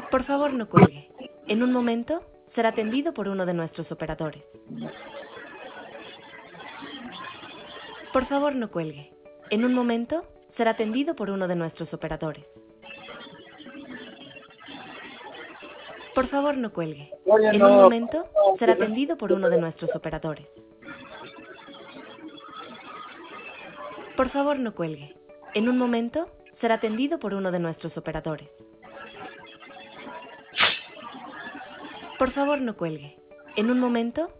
Por favor, no cuelgue. En un momento, será atendido por uno de nuestros operadores. Por favor, no cuelgue. En un momento, será atendido por uno de nuestros operadores. Por favor, no cuelgue. Oye, En un no. momento, será atendido por uno de nuestros operadores. Por favor, no cuelgue. En un momento, será atendido por uno de nuestros operadores. Por favor, no cuelgue. En un momento,